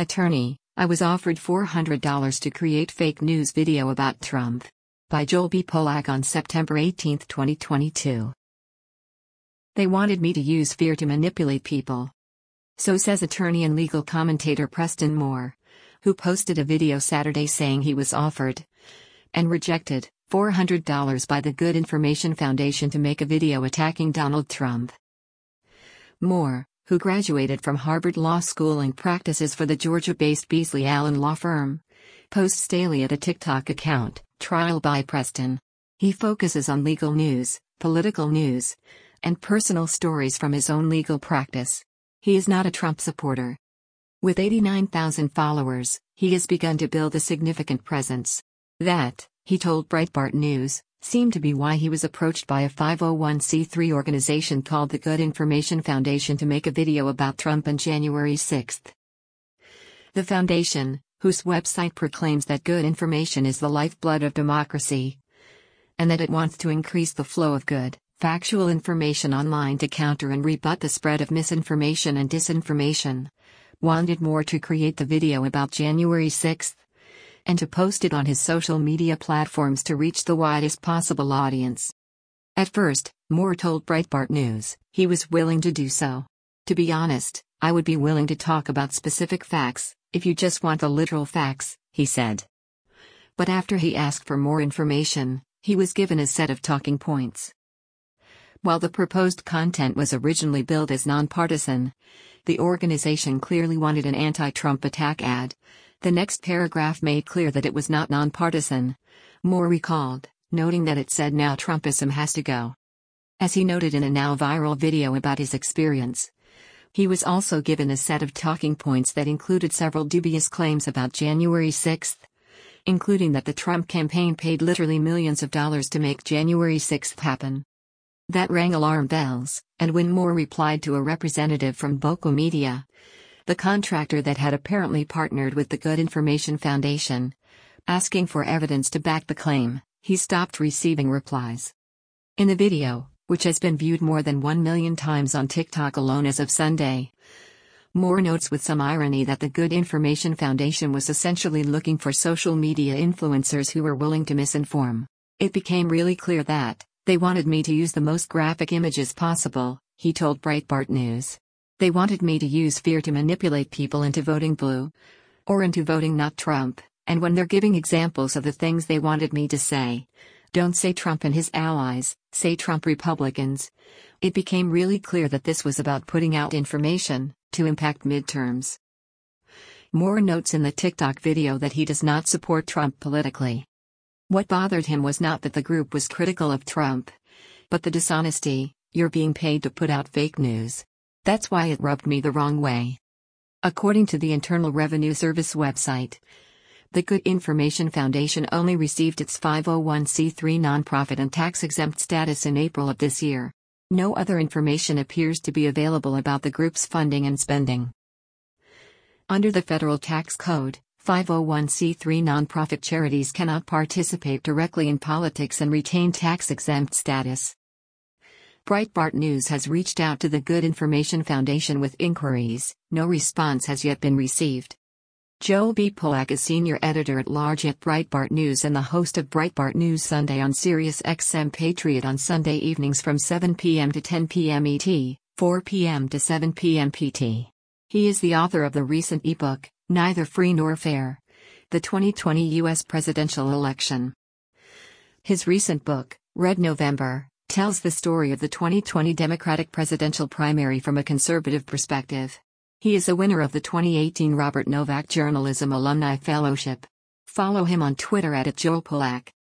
Attorney, I was offered $400 to create fake news video about Trump. By Joel B. Polak on September 18, 2022. They wanted me to use fear to manipulate people. So says attorney and legal commentator Preston Moore, who posted a video Saturday saying he was offered and rejected $400 by the Good Information Foundation to make a video attacking Donald Trump. Moore, who graduated from Harvard Law School and practices for the Georgia-based Beasley Allen law firm, posts daily at a TikTok account, Trial by Preston. He focuses on legal news, political news, and personal stories from his own legal practice. He is not a Trump supporter. With 89,000 followers, he has begun to build a significant presence. That, he told Breitbart News, seemed to be why he was approached by a 501c3 organization called the Good Information Foundation to make a video about Trump on January 6. The foundation, whose website proclaims that good information is the lifeblood of democracy, and that it wants to increase the flow of good, factual information online to counter and rebut the spread of misinformation and disinformation, wanted Moore to create the video about January 6, and to post it on his social media platforms to reach the widest possible audience. At first, Moore told Breitbart News, he was willing to do so. To be honest, I would be willing to talk about specific facts, if you just want the literal facts, he said. But after he asked for more information, he was given a set of talking points. While the proposed content was originally billed as nonpartisan, the organization clearly wanted an anti-Trump attack ad. The next paragraph made clear that it was not nonpartisan, Moore recalled, noting that it said now Trumpism has to go. As he noted in a now viral video about his experience, he was also given a set of talking points that included several dubious claims about January 6, including that the Trump campaign paid literally millions of dollars to make January 6 happen. That rang alarm bells, and when Moore replied to a representative from Boco Media, the contractor that had apparently partnered with the Good Information Foundation, asking for evidence to back the claim, he stopped receiving replies. In the video, which has been viewed more than 1 million times on TikTok alone as of Sunday, Moore notes with some irony that the Good Information Foundation was essentially looking for social media influencers who were willing to misinform. It became really clear that they wanted me to use the most graphic images possible, he told Breitbart News. They wanted me to use fear to manipulate people into voting blue, or into voting not Trump, and when they're giving examples of the things they wanted me to say, don't say Trump and his allies, say Trump Republicans, it became really clear that this was about putting out information to impact midterms. Moore notes in the TikTok video that he does not support Trump politically. What bothered him was not that the group was critical of Trump, but the dishonesty. You're being paid to put out fake news. That's why it rubbed me the wrong way. According to the Internal Revenue Service website, the Good Information Foundation only received its 501c3 nonprofit and tax-exempt status in April of this year. No other information appears to be available about the group's funding and spending. Under the federal tax code, 501c3 nonprofit charities cannot participate directly in politics and retain tax-exempt status. Breitbart News has reached out to the Good Information Foundation with inquiries. No response has yet been received. Joel B. Polak is senior editor-at-large at Breitbart News and the host of Breitbart News Sunday on Sirius XM Patriot on Sunday evenings from 7 p.m. to 10 p.m. ET, 4 p.m. to 7 p.m. PT. He is the author of the recent ebook, Neither Free Nor Fair: The 2020 U.S. Presidential Election. His recent book, Red November, tells the story of the 2020 Democratic presidential primary from a conservative perspective. He is a winner of the 2018 Robert Novak Journalism Alumni Fellowship. Follow him on Twitter @JoelPolak.